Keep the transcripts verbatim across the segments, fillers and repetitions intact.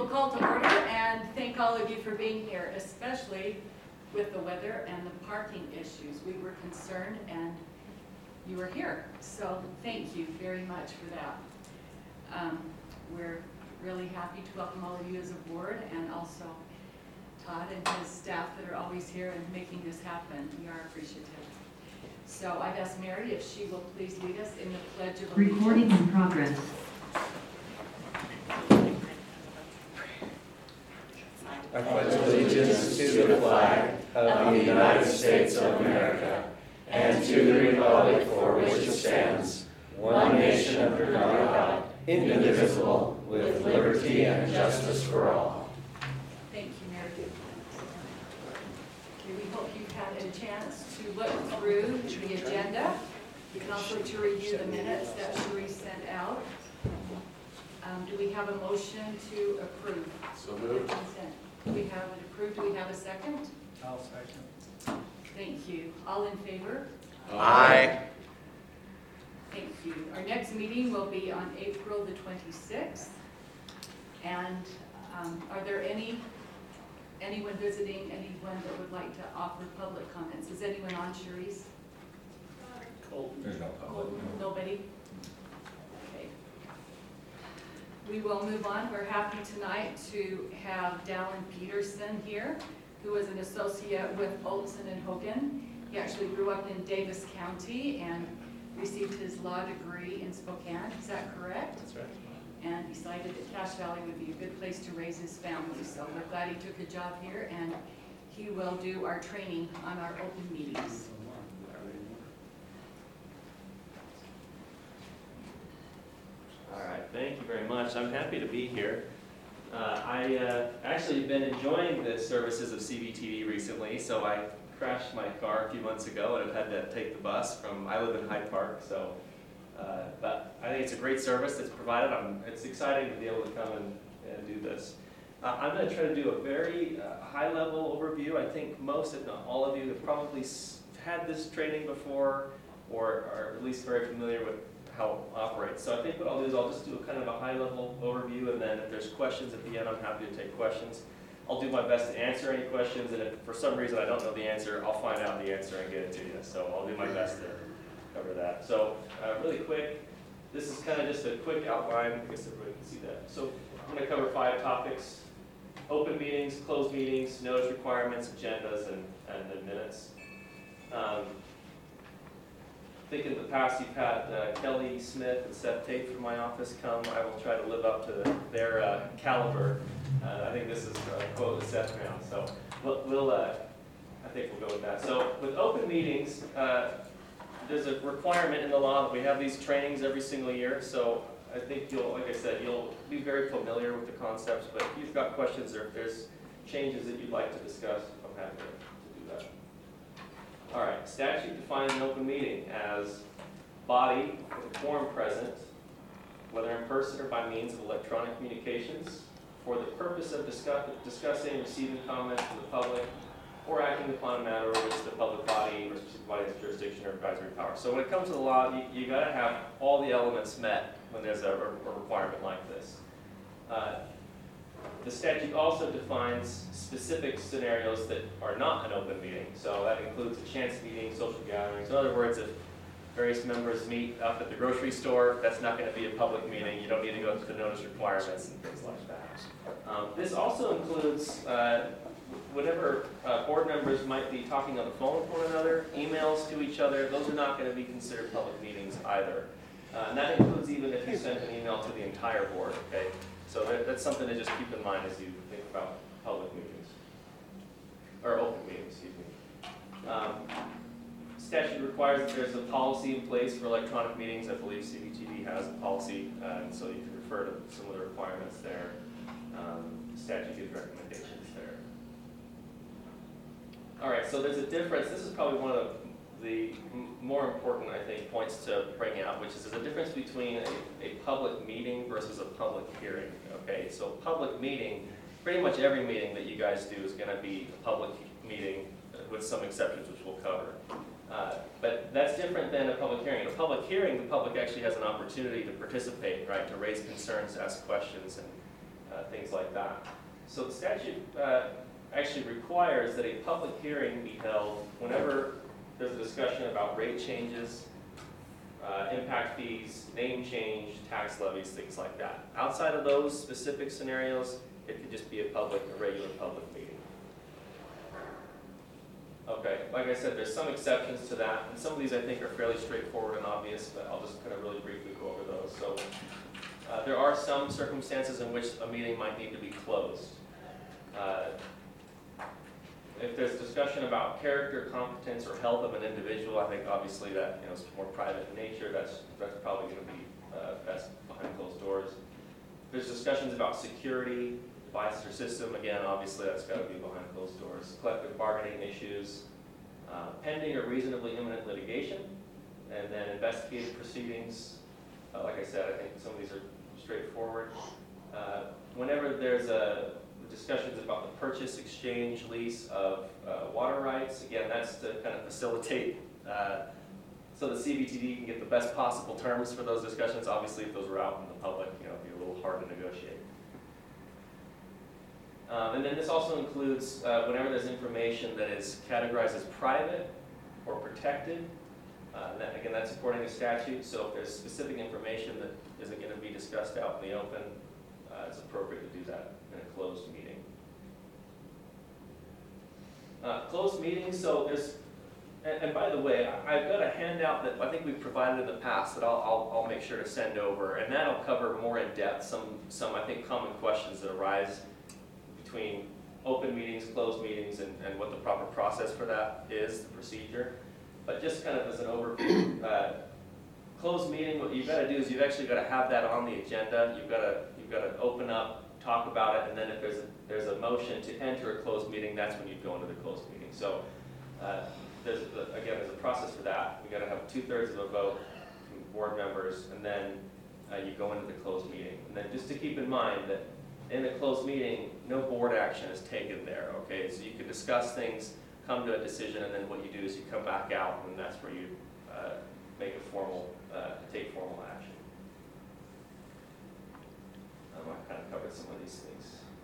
will call to order and thank all of you for being here, especially with the weather and the parking issues. We were concerned and you were here, so thank you very much for that. Um, we're really happy to welcome all of you as a board, and also Todd and his staff that are always here and making this happen. We are appreciative. So I've asked Mary if she will please lead us in the Pledge of Allegiance. Recording in progress. I pledge allegiance to the flag of the United States of America and to the republic for which it stands, one nation under God, indivisible, with liberty and justice for all. Thank you, Mary. Okay, we hope you've had a chance to look through the agenda and also to review the minutes that Cherie sent out. Um, do we have a motion to approve? So moved. We have it approved. Do we have a second? I'll second. Thank you. All in favor? Aye. Thank you. Our next meeting will be on April the twenty-sixth. And um, are there any, anyone visiting, anyone that would like to offer public comments? Is anyone on, Cherie's? There's no public. Nobody? Okay. We will move on. We're happy tonight to have Dallin Peterson here, who is an associate with Olson and Hogan. He actually grew up in Davis County and received his law degree in Spokane. Is that correct? That's right. And decided that Cache Valley would be a good place to raise his family. So we're glad he took a job here, and he will do our training on our open meetings. All right, thank you very much. I'm happy to be here. Uh, I uh, actually have been enjoying the services of C B T V recently, so I crashed my car a few months ago and I've had to take the bus from, I live in Hyde Park, so, uh, but I think it's a great service that's provided. I'm, it's exciting to be able to come and, and do this. Uh, I'm going to try to do a very uh, high-level overview. I think most, if not all of you, have probably s had this training before, or are at least very familiar with how it operates. So I think what I'll do is I'll just do a kind of a high-level overview, and then if there's questions at the end, I'm happy to take questions. I'll do my best to answer any questions, and if for some reason I don't know the answer, I'll find out the answer and get it to you. So I'll do my best to cover that. So uh, really quick, this is kind of just a quick outline. I guess everybody can see that. So I'm going to cover five topics: open meetings, closed meetings, notice requirements, agendas, and, and the minutes. Um, I think in the past you've had uh, Kelly Smith and Seth Tate from my office come. I will try to live up to their uh, caliber. Uh, I think this is a quote of Seth now, so we'll, we'll uh, I think we'll go with that. So with open meetings, uh, there's a requirement in the law that we have these trainings every single year. So I think you'll, like I said, you'll be very familiar with the concepts. But if you've got questions or if there's changes that you'd like to discuss, I'm happy to, to do that. All right, statute defines an open meeting as body with a quorum present, whether in person or by means of electronic communications, for the purpose of discuss, discussing, receiving comments from the public, or acting upon a matter over which the public body or specific body has jurisdiction or advisory power. So when it comes to the law, you, you got to have all the elements met when there's a, a requirement like this. Uh, the statute also defines specific scenarios that are not an open meeting. So that includes a chance meeting, social gatherings. In other words, if various members meet up at the grocery store, that's not going to be a public meeting. You don't need to go through the notice requirements and things like that. Um, this also includes uh, whenever uh, board members might be talking on the phone with one another, emails to each other, those are not going to be considered public meetings either. Uh, and that includes even if you send an email to the entire board, okay? So that, that's something to just keep in mind as you think about public meetings, or open meetings, excuse me. Um, statute requires that there's a policy in place for electronic meetings. I believe C B T V has a policy, uh, and so you can refer to some of the requirements there. Um, statute gives recommendations there. All right, so there's a difference. This is probably one of the m more important, I think, points to bring out, which is there's a difference between a, a public meeting versus a public hearing. Okay, so public meeting, pretty much every meeting that you guys do is going to be a public meeting, with some exceptions which we'll cover. Uh, but that's different than a public hearing. In a public hearing, the public actually has an opportunity to participate, right, to raise concerns, ask questions, and uh, things like that. So the statute uh, actually requires that a public hearing be held whenever there's a discussion about rate changes, uh, impact fees, name change, tax levies, things like that. Outside of those specific scenarios, it could just be a public, a regular public meeting. Okay, like I said, there's some exceptions to that, and some of these I think are fairly straightforward and obvious, but I'll just kind of really briefly go over those. So uh, there are some circumstances in which a meeting might need to be closed. Uh, if there's discussion about character, competence, or health of an individual, I think obviously that, you know, is more private in nature. That's that's probably going to be uh, best behind closed doors. If there's discussions about security, devices or system, again, obviously that's got to be behind closed doors. Collective bargaining issues, uh, pending or reasonably imminent litigation, and then investigative proceedings. Uh, like I said, I think some of these are straightforward. Uh, whenever there's a discussions about the purchase, exchange, lease of uh, water rights, again, that's to kind of facilitate uh, so the C B T D can get the best possible terms for those discussions. Obviously, if those were out in the public, you know, it'd be a little hard to negotiate. Um, and then this also includes uh, whenever there's information that is categorized as private or protected. Uh, and that, again, that's according to statute. So if there's specific information that isn't going to be discussed out in the open, uh, it's appropriate to do that in a closed meeting. Uh, closed meetings, so there's, and, and by the way, I, I've got a handout that I think we've provided in the past that I'll, I'll, I'll make sure to send over, and that'll cover more in depth some, some I think, common questions that arise between open meetings, closed meetings, and, and what the proper process for that is, the procedure. But just kind of as an overview, uh, closed meeting, what you've got to do is you've actually got to have that on the agenda. You've got to you've got to open up, talk about it, and then if there's a, there's a motion to enter a closed meeting, that's when you go into the closed meeting. So uh, there's a, again, there's a process for that. We got to have two thirds of a vote from board members, and then uh, you go into the closed meeting. And then just to keep in mind that in a closed meeting, no board action is taken there, okay? So you can discuss things, come to a decision, and then what you do is you come back out, and that's where you uh, make a formal, uh, take formal action. Um, I kind of covered some of these things.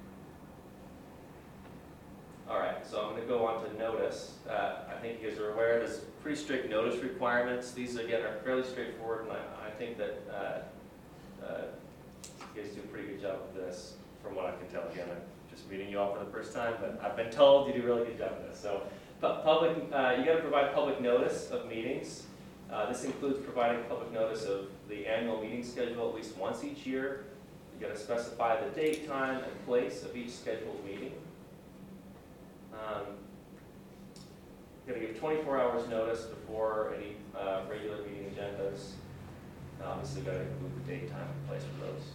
All right, so I'm going to go on to notice. Uh, I think you guys are aware there's pretty strict notice requirements. These, again, are fairly straightforward, and I, I think that uh, uh, you guys do a pretty good job of this. From what I can tell, again, I'm just meeting you all for the first time, but I've been told you do a really good job of this. So, public, uh, you got to provide public notice of meetings. Uh, this includes providing public notice of the annual meeting schedule at least once each year. You got to specify the date, time, and place of each scheduled meeting. Um, you got to give twenty-four hours notice before any uh, regular meeting agendas. Obviously, got to include the date, time, and place for those.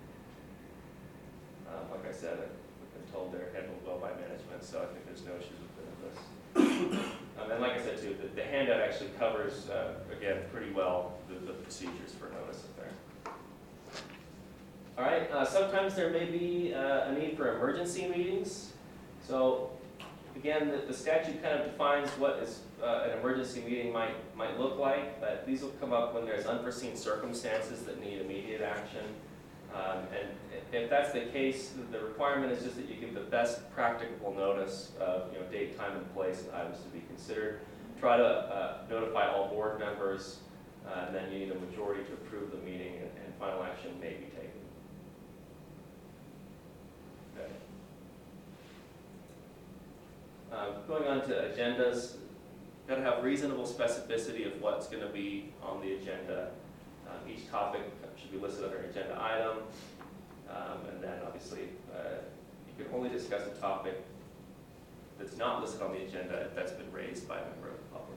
Um, like I said, I've been told they're handled well by management, so I think there's no issues with this. um, and like I said too, the, the handout actually covers, uh, again, pretty well the, the procedures for notice in there. All right, uh, sometimes there may be uh, a need for emergency meetings. So again, the, the statute kind of defines what is uh, an emergency meeting might, might look like, but these will come up when there's unforeseen circumstances that need immediate action. Um, and if that's the case, the requirement is just that you give the best practicable notice of, you know, date, time, and place and items to be considered. Try to uh, notify all board members, uh, and then you need a majority to approve the meeting, and, and final action may be taken. Okay. Uh, going on to agendas, got to have reasonable specificity of what's going to be on the agenda. Um, each topic should be listed under an agenda item, um, and then obviously uh, you can only discuss a topic that's not listed on the agenda if that's been raised by a member of the public.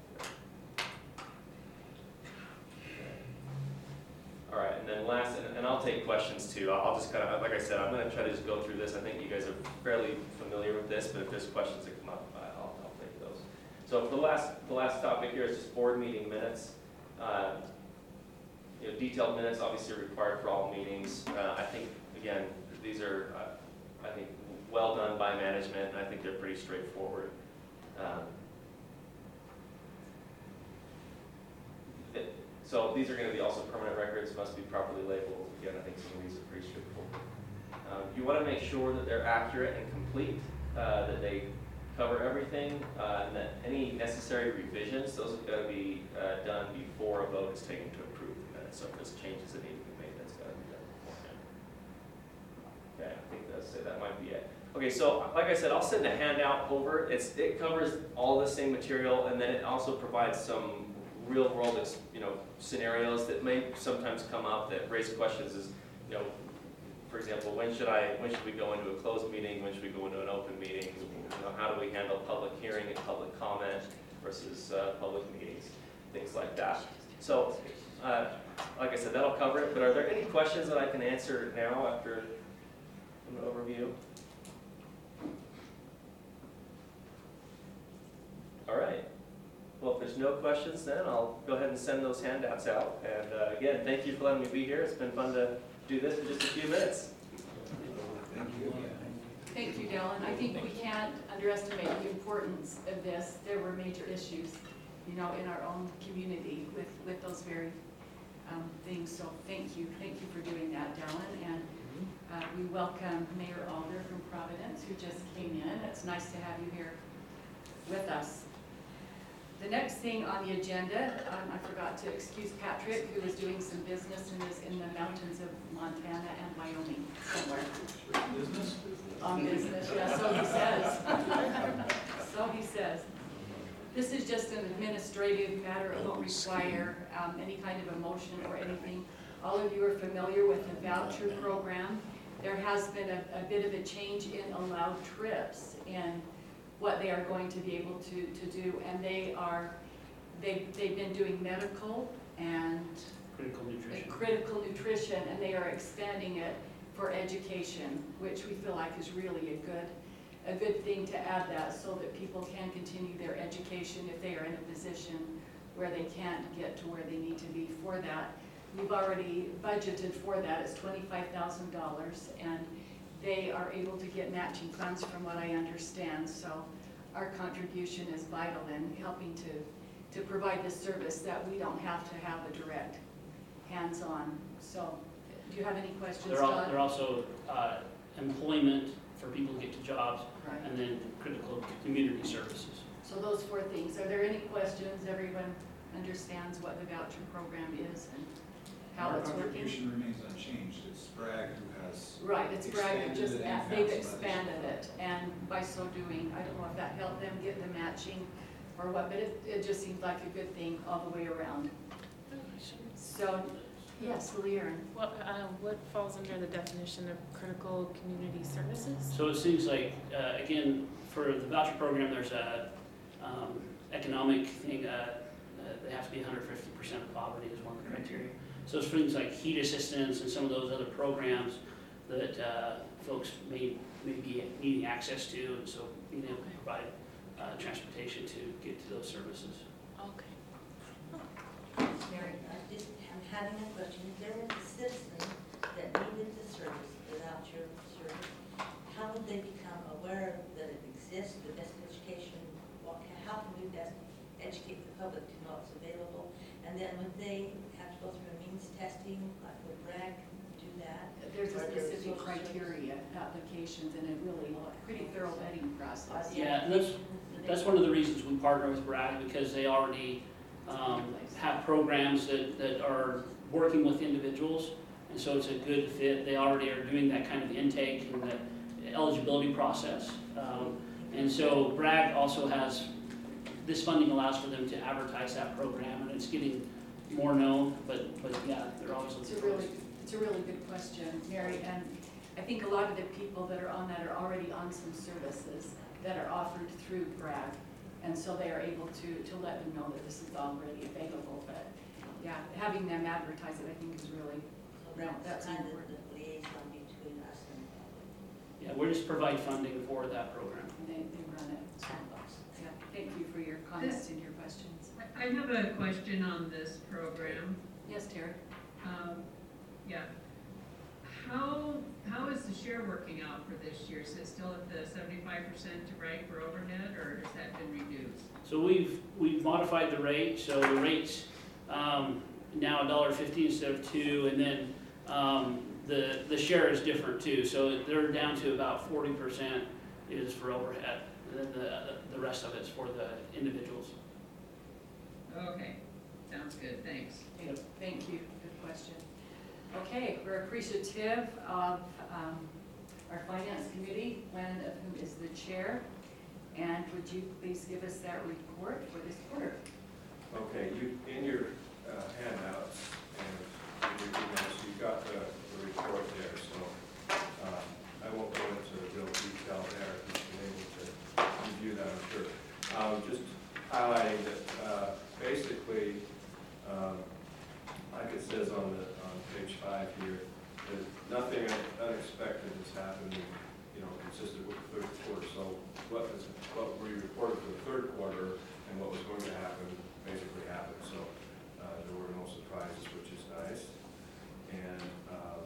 Okay. All right, and then last, and, and I'll take questions too. I'll, I'll just kind of, like I said, I'm going to try to just go through this. I think you guys are fairly familiar with this, but if there's questions that come up, I'll, I'll take those. So for the last, the last topic here is just board meeting minutes. Uh, You know, detailed minutes obviously are required for all meetings. Uh, I think, again, these are, uh, I think, well done by management, and I think they're pretty straightforward. Um, it, so these are going to be also permanent records, must be properly labeled. Again, I think some of these are pretty straightforward. Um, you want to make sure that they're accurate and complete, uh, that they cover everything, uh, and that any necessary revisions, those have got to be uh, done before a vote is taken to approve the minutes. So if there's changes that need to be made, that's got to be done beforehand. Okay, I think that's it. That might be it. Okay, so like I said, I'll send a handout over. It's it covers all the same material, and then it also provides some real-world, you know, scenarios that may sometimes come up that raise questions. Is you know, for example, when should I when should we go into a closed meeting? When should we go into an open meeting? You know, how do we handle public hearing and public comment versus uh, public meetings? Things like that. So, uh, like I said, that'll cover it. But are there any questions that I can answer now after an overview? All right. Well, if there's no questions, then I'll go ahead and send those handouts out. And uh, again, thank you for letting me be here. It's been fun to do this in just a few minutes. Thank you. Thank you, Dylan. I think we can't underestimate the importance of this. There were major issues, you know, in our own community with, with those very um, things. So thank you. Thank you for doing that, Dylan. And uh, we welcome Mayor Alder from Providence, who just came in. It's nice to have you here with us. The next thing on the agenda, um, I forgot to excuse Patrick, who is doing some business and is in the mountains of Montana and Wyoming somewhere. Business? On business, yeah, so he says. So he says. This is just an administrative matter. It won't require um, any kind of a motion or anything. All of you are familiar with the voucher program. There has been a, a bit of a change in allowed trips and what they are going to be able to, to do. And they are, they, they've been doing medical and Critical nutrition. critical nutrition, and they are expanding it for education, which we feel like is really a good, a good thing to add that so that people can continue their education if they are in a position where they can't get to where they need to be for that. We've already budgeted for that. It's twenty-five thousand dollars, and they are able to get matching funds from what I understand. So our contribution is vital in helping to, to provide this service that we don't have to have a direct hands-on. So do you have any questions, They're, al- Todd? they're also uh, employment for people to get to jobs, Right. and then critical community services. So those four things. Are there any questions? Everyone understands what the voucher program is and how Our it's working? contribution remains unchanged. It's Bragg who has, Right, it's Bragg, expanded just, it and add- found they've some expanded additional it, and by so doing, I don't know if that helped them get the matching or what, but it, it just seems like a good thing all the way around. So, yes, Leanne. What, uh, what falls under the definition of critical community services? So it seems like, uh, again, for the voucher program, there's a um, economic thing, uh, uh, they have to be one hundred fifty percent of poverty is one of the criteria. So it's things like heat assistance and some of those other programs that uh, folks may, may be needing access to, and so being able to provide uh, transportation to get to those services. Okay. Mary. I just am having a question. If there was a citizen that needed the service, the voucher service, how would they become aware that it exists, the best education? What, how can we best educate the public to know it's available? And then would they have to go through a means testing, like would Bragg do that? There's a Are there specific social criteria, applications, and a really pretty thorough vetting process. Yeah, and that's, that's one of the reasons we partner with Bragg, because they already um, have programs that, that are working with individuals, and so it's a good fit. They already are doing that kind of intake and the eligibility process. Um, and so Bragg also has, this funding allows for them to advertise that program, and it's getting more known, but, but yeah, they're always It's looking a for really, it's a really good question, Mary, and I think a lot of the people that are on that are already on some services that are offered through Bragg, and so they are able to, to let them know that this is already available, but yeah, having them advertise it, I think is really, So Yeah, that's that's kind of important. the liaison between us and the public. Yeah, we just provide funding for that program. and they, they run it. So, yeah, thank you for your comments and your questions. I have a question on this program. Yes, Terry? Um, Yeah. How, how is the share working out for this year? Is it still at the seventy-five percent to Bragg for overhead, or has that been reduced? So we've, we've modified the rate, so the rate's um, now a dollar fifty instead of two, and then um, the, the share is different too, so they're down to about forty percent is for overhead, and then the, the rest of it's for the individuals. Okay, sounds good, thanks. Thank- Thank you, good question. Okay, we're appreciative of um, our finance committee, one of whom is the chair. And would you please give us that report for this quarter? Okay, you, in your uh, handouts and in your emails, you've got the, the report there, so um, I won't go into real detail there. You've been able to review that, I'm sure. Um, just highlighting that uh, basically, um, like it says on the on page five here, that nothing unexpected has happened, you know, consistent with the third quarter. So what is what we reported for the third quarter and what was going to happen basically happened. So uh, there were no surprises, which is nice. And um,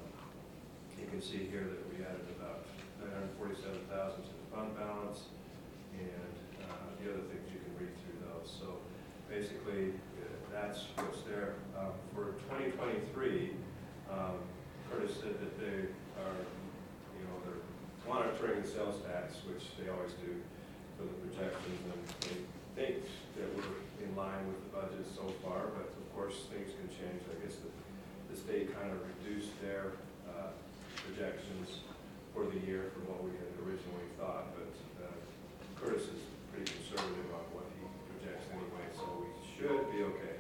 you can see here that we added about nine hundred forty-seven thousand to the fund balance, and uh, the other things you can read through those. So basically, uh, that's what's there. Um, for twenty twenty-three, um, Curtis said that they are, you know, they're monitoring the sales tax, which they always do for the projections, and they think that we're in line with the budget so far, but of course things can change. I guess the, the state kind of reduced their uh, projections for the year from what we had originally thought, but uh, Curtis is pretty conservative on what he projects anyway, so we should be okay.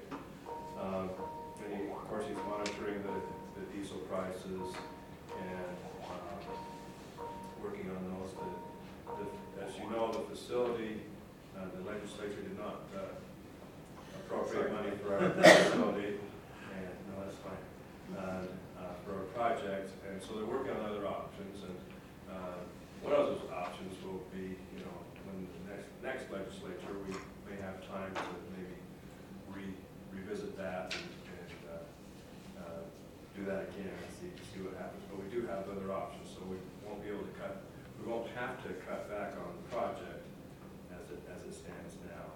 Um, and he, of course he's monitoring the, the diesel prices and um, working on those. The, the, as you know, the facility, uh, the legislature did not uh, appropriate money for our facility, and no, that's fine, uh, uh, for our project, and so they're working on other options. And uh, one of those options will be, you know, when the next next legislature, we may have time to maybe re revisit that and, and uh, uh, do that again and see see what happens. But we do have other options, so we won't be able to cut. We won't have to cut back on the project as it as it stands now,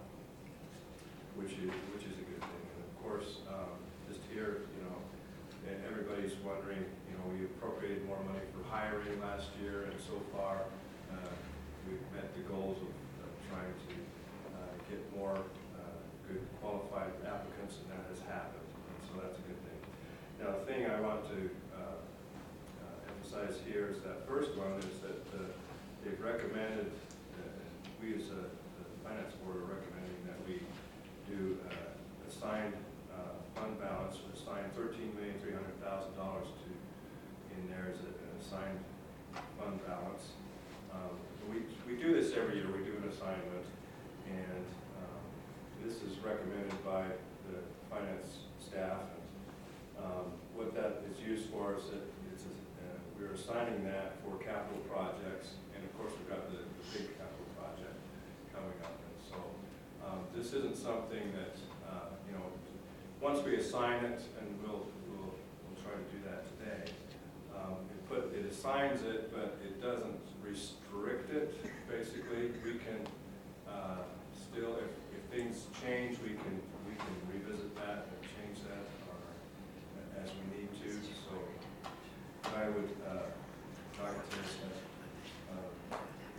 which is which is a good thing. And of course, um, just here, you know, and everybody's wondering, you know, we appropriated more money for hiring last year, and so far uh, we've met the goals of, of trying to uh, get more uh, good qualified applicants, and that has happened. And so that's a good thing. Now, the thing I want to uh, uh, emphasize here is that first one is that uh, they've recommended, uh, we as a the finance board are recommending that we do uh, assigned uh, fund balance, assign thirteen million three hundred thousand dollars to in there as a, an assigned fund balance. Um, we we do this every year. We do an assignment, and um, this is recommended by the finance staff. And um, what that is used for is that it's a, uh, we're assigning that for capital projects, and of course we've got the, the big capital project coming up. And so um, this isn't something that uh, you know. Once we assign it, and we'll we'll we'll try to do that today. Um, it put it assigns it, but it doesn't restrict it. Basically, we can uh, still, if, if things change, we can we can revisit that and change that or, as we need to. So I would uh, like to. Uh,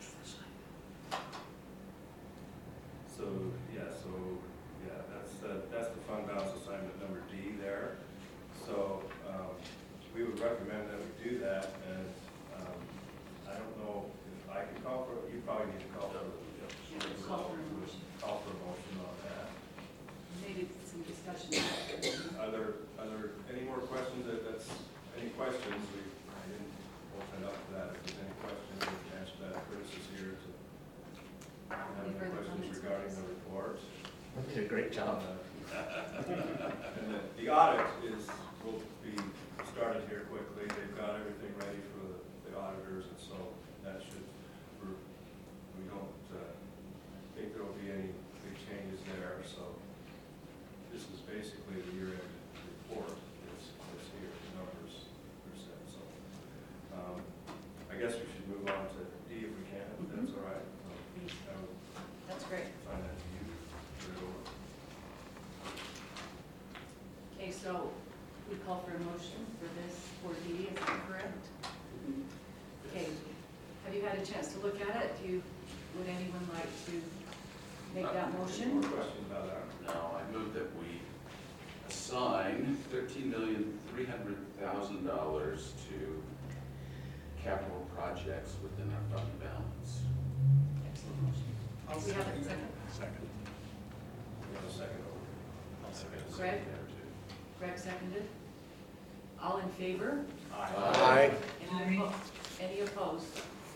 so yeah, so. Yeah, that's the, that's the fund balance assignment number D there. So um, we would recommend that we do that, and um, I don't know if I can call for, you probably need to call for, Call for a motion. call for a motion on that. Maybe some discussion. Are there, are there any more questions? That, that's, any questions? We, I didn't open it up to that. If there's any questions, we can answer that. Curtis is here to have Any any further questions comments, regarding Curtis? the report. You did a great job. And the, the audit is, will be started here quickly. They've got everything ready for the, the auditors, and so that should, we're, we don't uh, think there will be any big changes there. So this is basically the year-end report. It's, it's here, the numbers are set. So um, I guess we should move on to D if we can, if that's all right. Um, I would That's great. find that to you. Okay, so we call for a motion for this for Dee Dee, is that correct? Okay, have you had a chance to look at it? Do you, would anyone like to make that Any motion? more questions about that? Now, I move that we assign thirteen million, three hundred thousand dollars to capital projects within our fund balance. I'll We have a second second. that. Second. You want a second? I'll second. Greg? Greg seconded. All in favor? Aye. Any oppo- Any opposed?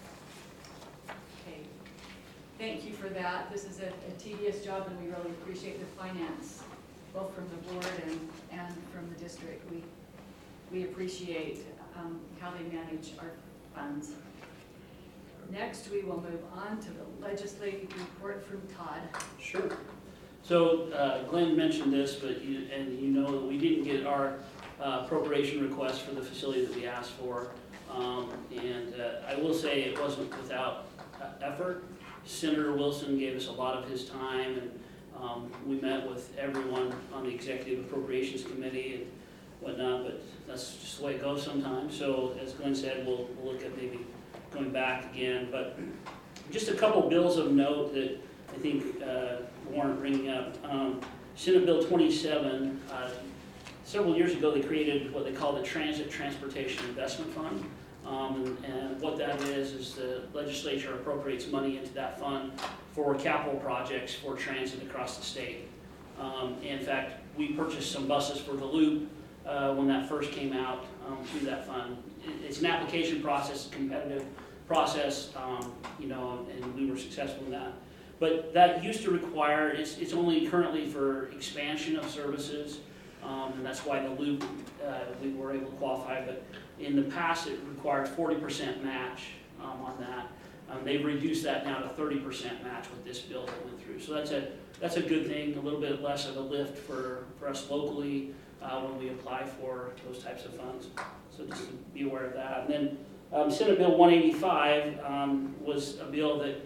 Okay. Thank you for that. This is a a tedious job, and we really appreciate the finance, both from the board and, and from the district. We, we appreciate um, how they manage our funds. Next, we will move on to the legislative report from Todd. Sure. So uh, Glenn mentioned this, but you, and you know that we didn't get our uh, appropriation request for the facility that we asked for. Um, And uh, I will say it wasn't without uh, effort. Senator Wilson gave us a lot of his time, and um, we met with everyone on the Executive Appropriations Committee and whatnot, but that's just the way it goes sometimes. So as Glenn said, we'll, we'll look at maybe going back again. But just a couple bills of note that I think uh, warrant bringing up. Um, Senate Bill twenty-seven, uh, several years ago they created what they call the Transit Transportation Investment Fund. Um, and, and what that is, is the legislature appropriates money into that fund for capital projects for transit across the state. Um, in fact, we purchased some buses for the Loop uh, when that first came out um, through that fund. It, it's an application process, a competitive process, um, you know, and we were successful in that. But that used to require, it's, it's only currently for expansion of services, um, and that's why the Loop, uh, we were able to qualify, but in the past, it required forty percent match um, on that. Um, they've reduced that now to thirty percent match with this bill that went through. So that's a that's a good thing, a little bit less of a lift for, for us locally uh, when we apply for those types of funds. So just to be aware of that. And then um, Senate Bill one eighty-five um, was a bill that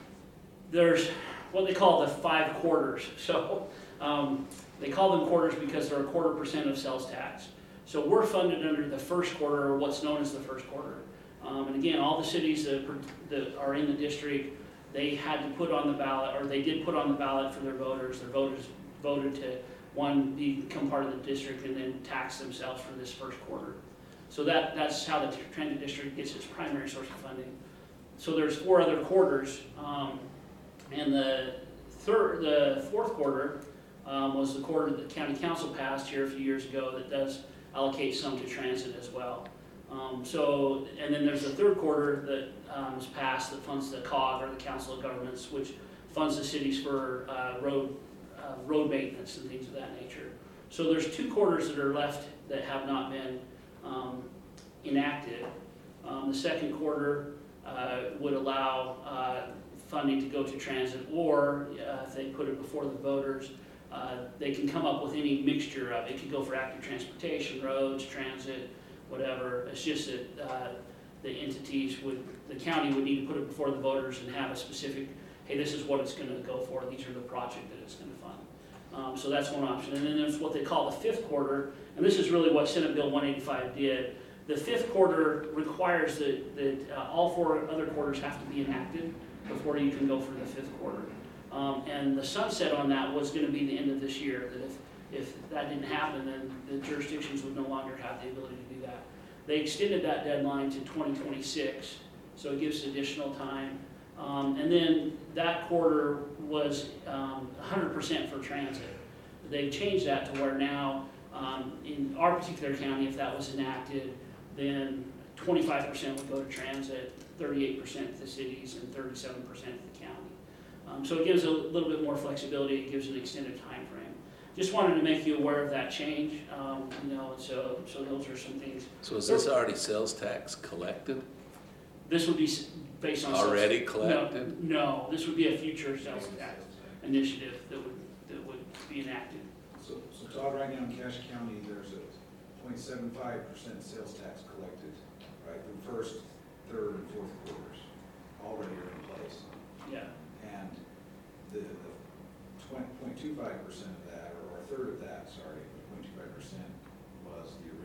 there's what they call the five quarters. So um, they call them quarters because they're a quarter percent of sales tax. So we're funded under the first quarter, or what's known as the first quarter. Um, and again, all the cities that, that are in the district, they had to put on the ballot, or they did put on the ballot for their voters. Their voters voted to, one, become part of the district and then tax themselves for this first quarter. So that, that's how the transit district gets its primary source of funding. So there's four other quarters, um, and the third, the fourth quarter um, was the quarter that the county council passed here a few years ago that does allocate some to transit as well. Um, so, and then there's a third quarter that um, was passed that funds the C O G, or the Council of Governments, which funds the cities for uh, road uh, road maintenance and things of that nature. So there's two quarters that are left that have not been um, enacted. Um, the second quarter uh, would allow uh, funding to go to transit, or uh, if they put it before the voters, Uh, they can come up with any mixture of it. It could go for active transportation, roads, transit, whatever. It's just that uh, the entities would, the county would need to put it before the voters and have a specific, hey, this is what it's going to go for. These are the project that it's going to fund. Um, so that's one option. And then there's what they call the fifth quarter, and this is really what Senate Bill one eighty-five did. The fifth quarter requires that, that uh, all four other quarters have to be enacted before you can go for the fifth quarter. Um, and the sunset on that was going to be the end of this year, that if, if that didn't happen, then the jurisdictions would no longer have the ability to do that. They extended that deadline to twenty twenty-six, so it gives additional time. Um, and then that quarter was um, one hundred percent for transit. They've changed that to where now, um, in our particular county, if that was enacted, then twenty-five percent would go to transit, thirty-eight percent to the cities, and thirty-seven percent to the county. Um, so it gives a little bit more flexibility. It gives an extended time frame. Just wanted to make you aware of that change. Um, you know, so so those are some things. So is this already sales tax collected? This would be s- based on sales- Already collected? No, no, this would be a future sales tax initiative that would that would be enacted. So, so Todd, right now in Cache County, there's a point seven five percent sales tax collected, right? The first, third, and fourth quarters already are in place. Yeah. And the, the twenty point two five percent of that, or a third of that, sorry, point two five percent was the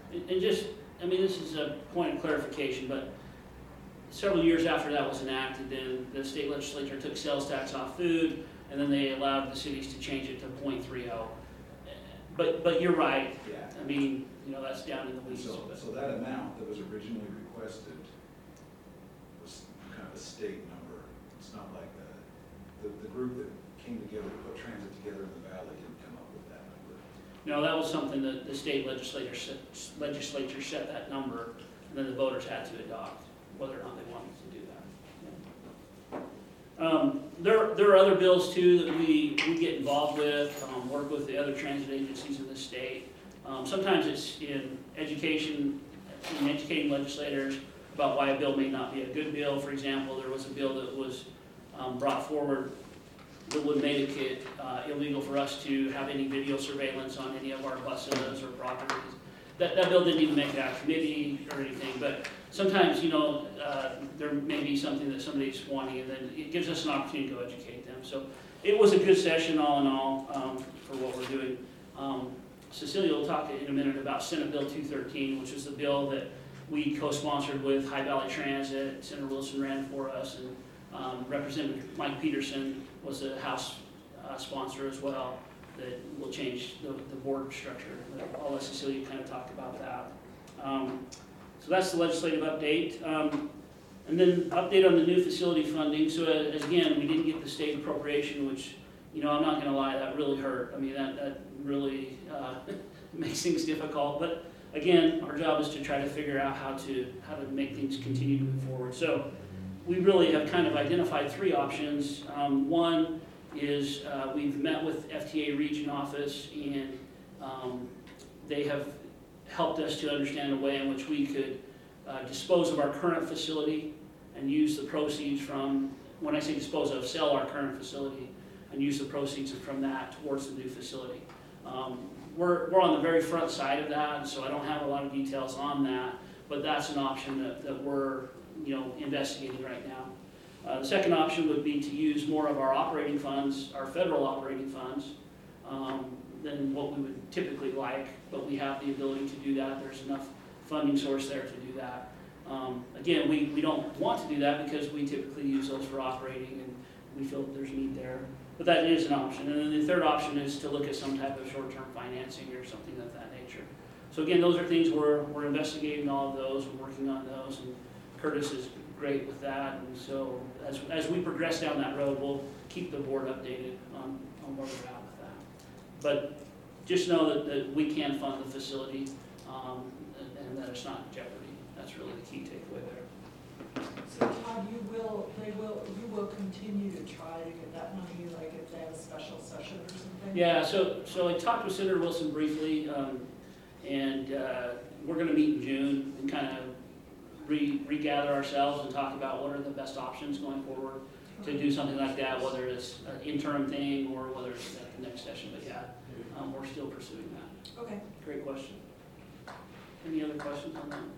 And and just, I mean, this is a point of clarification, but several years after that was enacted, then the state legislature took sales tax off food, and then they allowed the cities to change it to point three oh. But, but you're right, Yeah. I mean, you know, that's down in the weeds. So, but- so that amount that was originally requested was kind of a state number. It's not like the, the, the group that came together to put transit together in the valley didn't come up with that number. No, that was something that the state legislature set, legislature set that number, and then the voters had to adopt, whether or not they wanted to do that. Um, there, there are other bills too that we, we get involved with, um, work with the other transit agencies in the state. Um, sometimes it's in education, in educating legislators about why a bill may not be a good bill. For example, there was a bill that was um, brought forward that would make it uh, illegal for us to have any video surveillance on any of our buses or properties. That, that bill didn't even make it out of committee or anything, but sometimes, you know, uh, there may be something that somebody's wanting, and then it gives us an opportunity to go educate them. So it was a good session all in all um, for what we're doing. Um, Cecilia will talk in a minute about Senate Bill two thirteen, which is the bill that we co-sponsored with High Valley Transit. Senator Wilson ran for us, and um, Representative Mike Peterson was the House uh, sponsor as well, that will change the, the board structure. I'll let Cecilia kind of talk about that. Um, so that's the legislative update. Um, and then update on the new facility funding. So as, again, we didn't get the state appropriation, which, you know, I'm not gonna lie, that really hurt. I mean, that, that really uh, makes things difficult. But again, our job is to try to figure out how to, how to make things continue to move forward. So we really have kind of identified three options. Um, one is uh, we've met with F T A Region Office, and um, they have helped us to understand a way in which we could uh, dispose of our current facility and use the proceeds from, when I say dispose of, sell our current facility and use the proceeds from that towards the new facility. Um, we're, we're on the very front side of that, so I don't have a lot of details on that, but that's an option that, that we're, you know, investigating right now. Uh, the second option would be to use more of our operating funds, our federal operating funds, um, than what we would typically like, but we have the ability to do that. There's enough funding source there to do that. Um, again, we, we don't want to do that because we typically use those for operating, and we feel that there's need there. But that is an option. And then the third option is to look at some type of short-term financing or something of that nature. So again, those are things we're, we're investigating all of those and working on those, and Curtis is great with that. And so as, as we progress down that road, we'll keep the board updated on, on where we're at with that. But just know that, that we can fund the facility, um, and, and that it's not in jeopardy. That's really the key takeaway there. So Todd, you will, they will, you will continue to try to get that money, like if they have a special session or something? Yeah, so, so I talked with Senator Wilson briefly, um, and uh, we're going to meet in June and kind of re regather ourselves and talk about what are the best options going forward to do something like that, whether it's an interim thing or whether it's at the next session. But yeah, um, we're still pursuing that. Okay. Great question. Any other questions on that?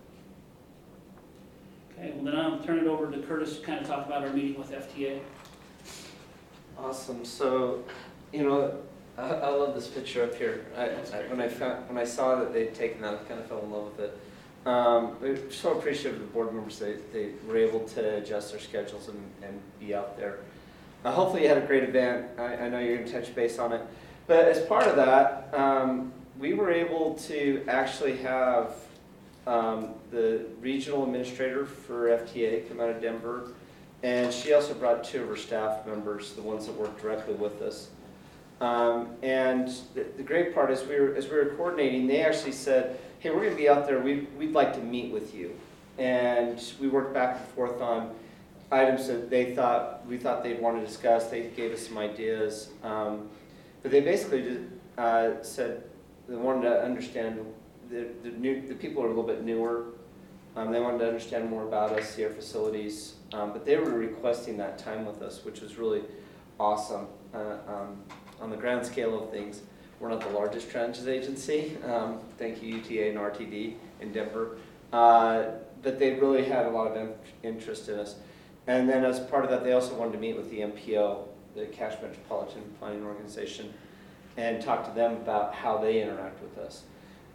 Okay, well then I'll turn it over to Curtis to kind of talk about our meeting with F T A. Awesome. So, you know, I, I love this picture up here. I, I, when I found, when I saw that they'd taken that, I kind of fell in love with it. Um, we're so appreciative of the board members. They, they were able to adjust their schedules and, and be out there. Uh, hopefully you had a great event. I, I know you're going to touch base on it. But as part of that, um, we were able to actually have um, the regional administrator for F T A come out of Denver. And she also brought two of her staff members, the ones that work directly with us. Um, and the, the great part is, we were, as we were coordinating, they actually said, hey, we're going to be out there, we, we'd like to meet with you. And we worked back and forth on items that they thought, we thought they'd want to discuss. They gave us some ideas. Um, but they basically just, uh, said they wanted to understand, the, the, new, the people are a little bit newer. Um, they wanted to understand more about us, see our facilities. Um, but they were requesting that time with us, which was really awesome. Uh, um, on the grand scale of things, we're not the largest transit agency. Um, thank you, U T A and R T D in Denver. Uh, but they really had a lot of in interest in us. And then as part of that, they also wanted to meet with the M P O, the Cache Metropolitan Planning Organization, and talk to them about how they interact with us.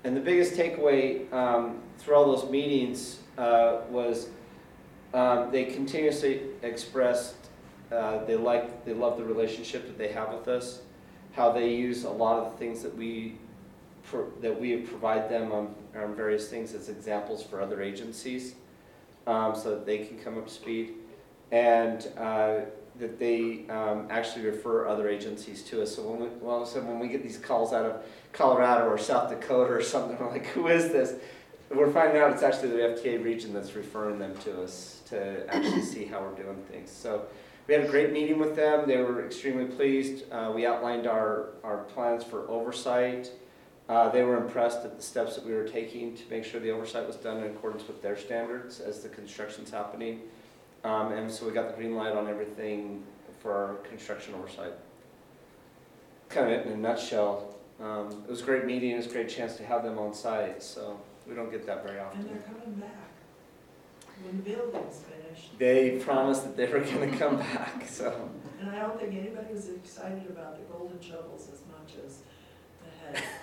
And the biggest takeaway um, through all those meetings uh, was um, they continuously expressed uh, they like, they love the relationship that they have with us, how they use a lot of the things that we pro that we provide them on, on various things as examples for other agencies, um, so that they can come up to speed, and uh, that they um, actually refer other agencies to us. So when we, well, all of a sudden when we get these calls out of Colorado or South Dakota or something, we're like, who is this? We're finding out it's actually the F T A region that's referring them to us to actually see how we're doing things. So we had a great meeting with them. They were extremely pleased. Uh, we outlined our, our plans for oversight. Uh, they were impressed at the steps that we were taking to make sure the oversight was done in accordance with their standards as the construction's happening. Um, and so we got the green light on everything for our construction oversight. Kind of it in a nutshell. Um, it was a great meeting. It was a great chance to have them on site. So we don't get that very often. And they're coming back when the building's finished. They promised that they were going to come back. So. And I don't think anybody was excited about the golden shovels as much as the head.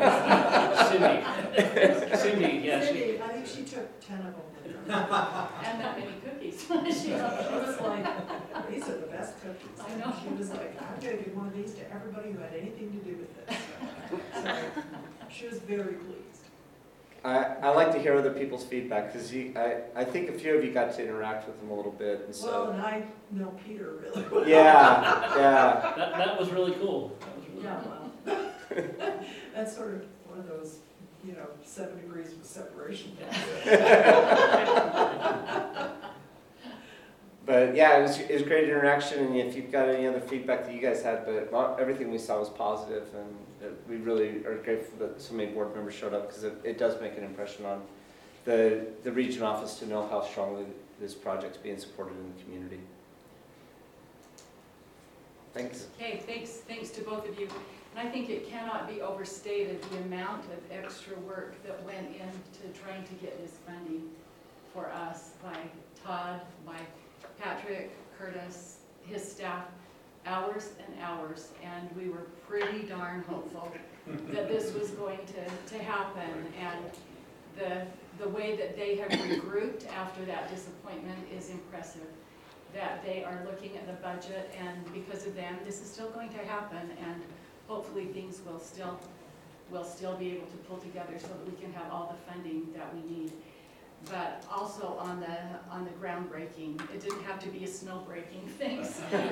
Cindy, Cindy, yes. Cindy, I think she took ten of them with her. And that many cookies. She was like, these are the best cookies. I know. She was like, I'm gonna give one of these to everybody who had anything to do with this. So she was very pleased. I, I like to hear other people's feedback because I, I think a few of you got to interact with them a little bit. And so. Well, and I know Peter really well. Yeah, yeah. That, that was really cool. That was really Yeah, cool. well, that's sort of one of those, you know, seven degrees of separation. But yeah, it was, it was great interaction, and if you've got any other feedback that you guys had, but well, everything we saw was positive, and it, we really are grateful that so many board members showed up, because it, it does make an impression on the, the region office to know how strongly this project's being supported in the community. Thanks. Okay, thanks, thanks to both of you. And I think it cannot be overstated the amount of extra work that went into trying to get this funding for us by Todd, by Patrick, Curtis, his staff, hours and hours. And we were pretty darn hopeful that this was going to, to happen. And the, the way that they have regrouped after that disappointment is impressive. That they are looking at the budget, and because of them, this is still going to happen, and hopefully things will still will still be able to pull together so that we can have all the funding that we need. But also on the on the groundbreaking, it didn't have to be a snow breaking thing.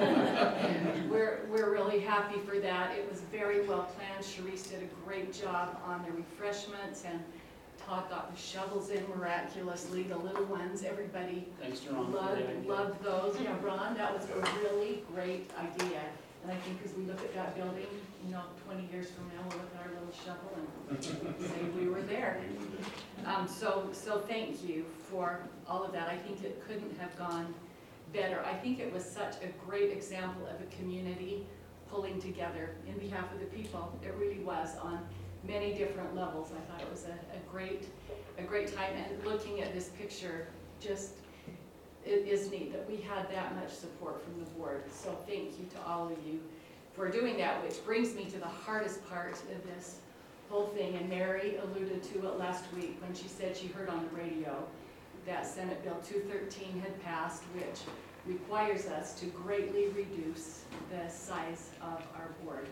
we're we're really happy for that. It was very well planned. Charisse did a great job on the refreshments, and Todd got the shovels in miraculously, the little ones. Everybody Thanks to Ron. loved, loved those. Yeah, Ron, that was a really great idea. And I think as we look at that building, you know, twenty years from now, we'll look at our little shovel and say we were there. Um, so, so thank you for all of that. I think it couldn't have gone better. I think it was such a great example of a community pulling together in behalf of the people. It really was on many different levels. I thought it was a, a great, a great time. And looking at this picture, just it is neat that we had that much support from the board. So thank you to all of you for doing that, which brings me to the hardest part of this whole thing. And Mary alluded to it last week when she said she heard on the radio that Senate Bill two thirteen had passed, which requires us to greatly reduce the size of our board.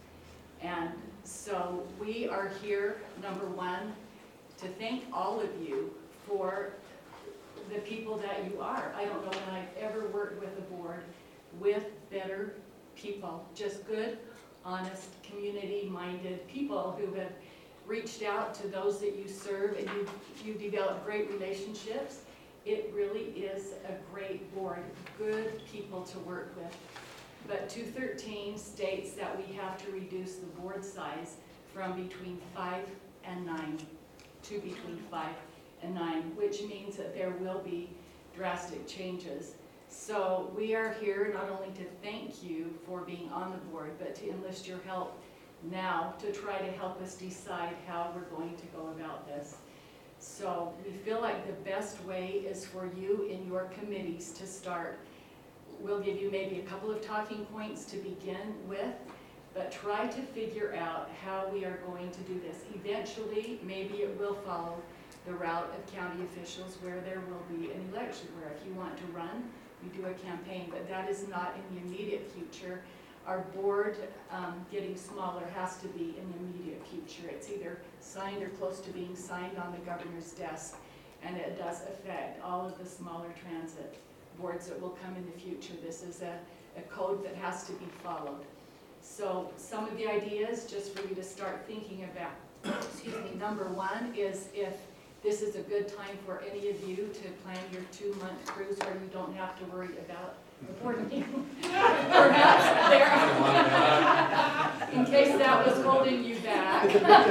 And so we are here, number one, to thank all of you for the people that you are. I don't know when I've ever worked with a board with better people, just good, honest, community-minded people who have reached out to those that you serve, and you you develop great relationships. It really is a great board, good people to work with. But two thirteen states that we have to reduce the board size from between five and nine to between five and nine, which means that there will be drastic changes. So we are here not only to thank you for being on the board, but to enlist your help now to try to help us decide how we're going to go about this. So we feel like the best way is for you in your committees to start. We'll give you maybe a couple of talking points to begin with, but try to figure out how we are going to do this. Eventually, maybe it will follow the route of county officials where there will be an election, where if you want to run, you do a campaign, but that is not in the immediate future. Our board, um, getting smaller, has to be in the immediate future. It's either signed or close to being signed on the governor's desk, and it does affect all of the smaller transit boards that will come in the future. This is a, a code that has to be followed. So some of the ideas, just for you to start thinking about, excuse me, number one is if this is a good time for any of you to plan your two-month cruise where you don't have to worry about the board meeting. Perhaps there, in case that was holding you back.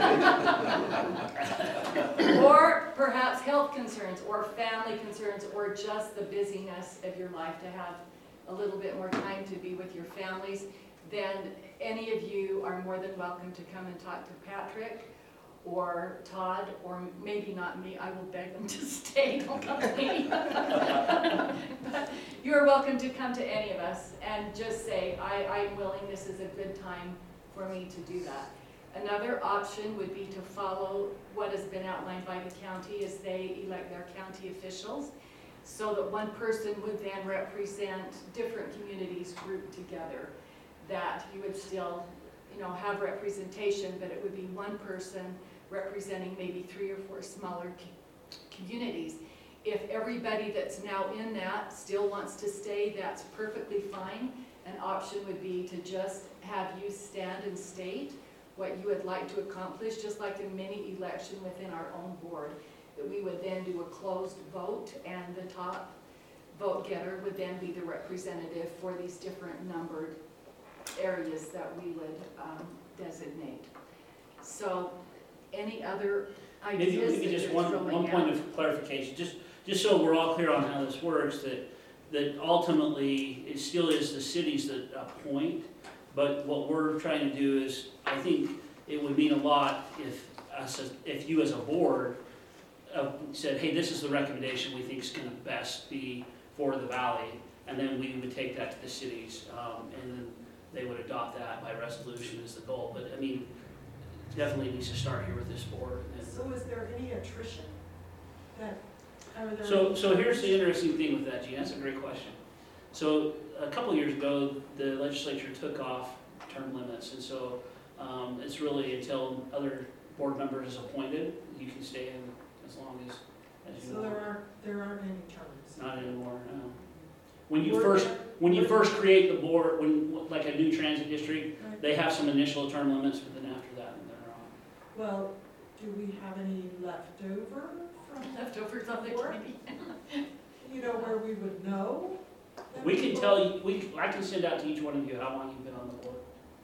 Or perhaps health concerns, or family concerns, or just the busyness of your life to have a little bit more time to be with your families. Then any of you are more than welcome to come and talk to Patrick or Todd, or maybe not me. I will beg them to stay, don't come to me. But you are welcome to come to any of us and just say, I, I'm willing, this is a good time for me to do that. Another option would be to follow what has been outlined by the county as they elect their county officials, so that one person would then represent different communities grouped together, that you would still, you know, have representation, but it would be one person representing maybe three or four smaller co communities. If everybody that's now in that still wants to stay, that's perfectly fine. An option would be to just have you stand and state what you would like to accomplish, just like a mini election within our own board, that we would then do a closed vote, and the top vote getter would then be the representative for these different numbered areas that we would um, designate. So, any other Maybe, ideas maybe that just you're one, throwing one out? point of clarification, just, just so we're all clear on how this works, that, that ultimately, it still is the cities that appoint, but what we're trying to do is, I think it would mean a lot if us, as- if you as a board uh, said, hey, this is the recommendation we think is gonna best be for the valley, and then we would take that to the cities, um, and then they would adopt that by resolution is the goal, but I mean, definitely needs to start here with this board. and- So is there any attrition that, are there? So, any- so here's the interesting thing with that, Gene, that's a great question. So, a couple of years ago, the legislature took off term limits, and so, um, it's really until other board members is appointed, you can stay in as long as, as you So want. there aren't, there aren't any terms? Not anymore, no. When you Were first, there- when you were- first create the board, when, like a new transit district, Right. they have some initial term limits, but then after that, they're on. Well, do we have any left over from? Leftovers on the Or- committee. You know, where we would know? that We can people- tell you, we, I can send out to each one of you how long you've been on the board.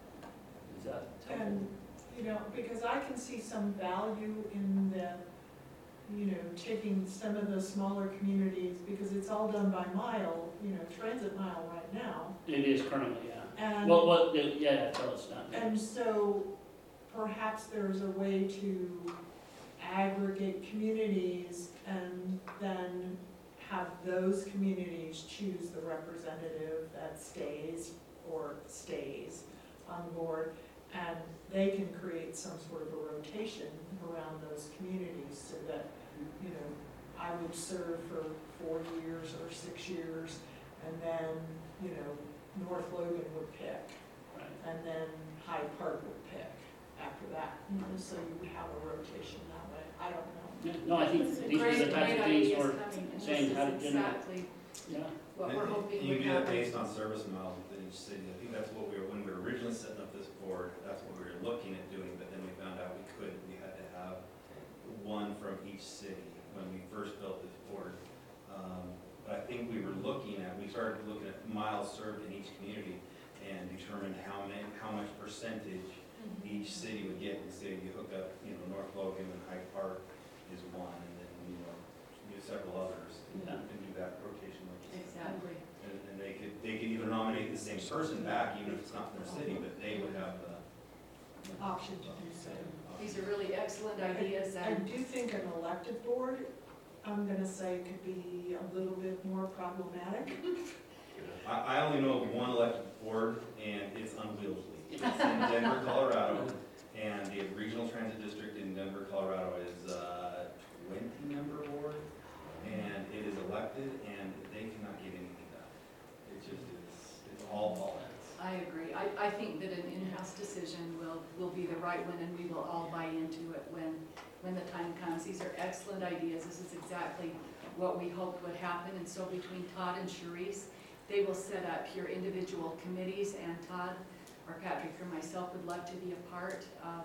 Is that helpful? And, you know, because I can see some value in the, you know, taking some of the smaller communities, because it's all done by mile, you know, transit mile right now. It is currently, yeah. And, Well, well, the- yeah, until it's done. and so perhaps there's a way to aggregate communities and then have those communities choose the representative that stays or stays on the board. And they can create some sort of a rotation around those communities so that, you know, I would serve for four years or six years, and then, you know, North Logan would pick, Right. and then Hyde Park would pick after that, you know, so you would have a rotation that way. I don't know. Yeah, no, I think It's a these are great, the types great of things ideas we're coming, and saying this how to is generate. exactly Yeah. what And we're you- hoping You would do that happen. based on service miles within each city. I think that's what we were, when we were originally setting up this board, that's what we were looking at doing, but then we found out we couldn't. We had to have one from each city when we first built this board. Um, But I think we were looking at, we started looking at miles served in each community and determined how many, how much percentage each city would get. And say you hook up, you know, North Logan and Hyde Park is one, and then, you know, you have several others, and Yeah. you can do that rotation like you said. Exactly. And, and they could, they could either nominate the same person back, even if it's not in their city, but they would have the. Option to do so. These are really excellent ideas, I and do think an elected board, I'm gonna say, could be a little bit more problematic. I, I only know of one elected board, and it's unwieldy. It's in Denver, Colorado, and the regional transit district in Denver, Colorado is a twenty-member board, and it is elected, and they cannot get anything done. It just is, it's all politics. I agree. I, I think that an in-house decision will, will be the right one, and we will all buy into it when, when the time comes. These are excellent ideas. This is exactly what we hoped would happen, and so between Todd and Sharice, they will set up your individual committees, and Todd or Patrick or myself would love to be a part of,